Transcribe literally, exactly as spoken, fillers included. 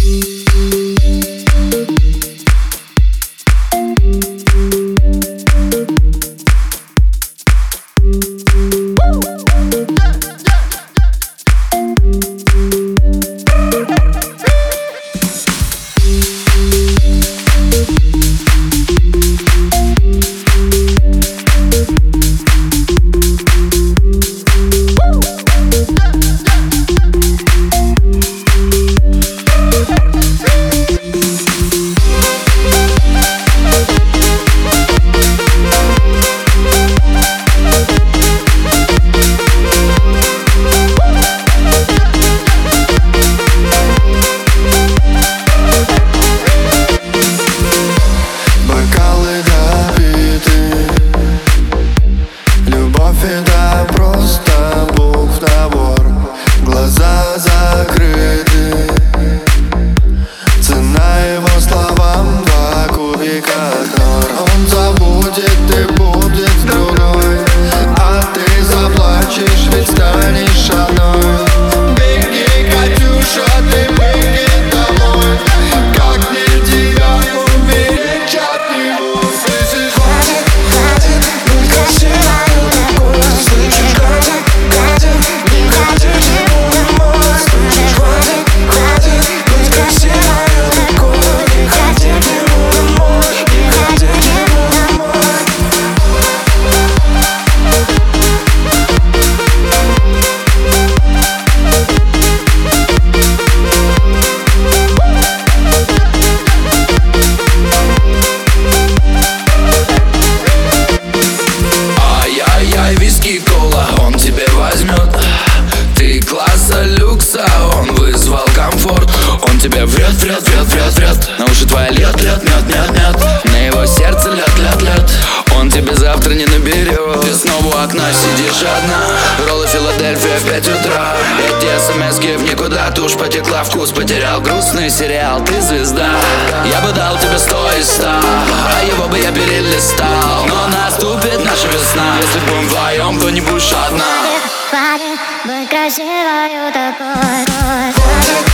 тебе врет, врет, врет, врет, врет. На уши твоя льет, льет, мед, мед, мед. На его сердце лед, лед, лед. Он тебе завтра не наберет. Ты снова у окна сидишь одна. Роллы Филадельфия в пять утра. Эти смски в никуда. Тушь потекла, вкус потерял. Грустный сериал, ты звезда. Я бы дал тебе сто из ста, а его бы я перелистал. Но наступит наша весна. Если будем вдвоем, то не будешь одна. Хватит быть красивою такой.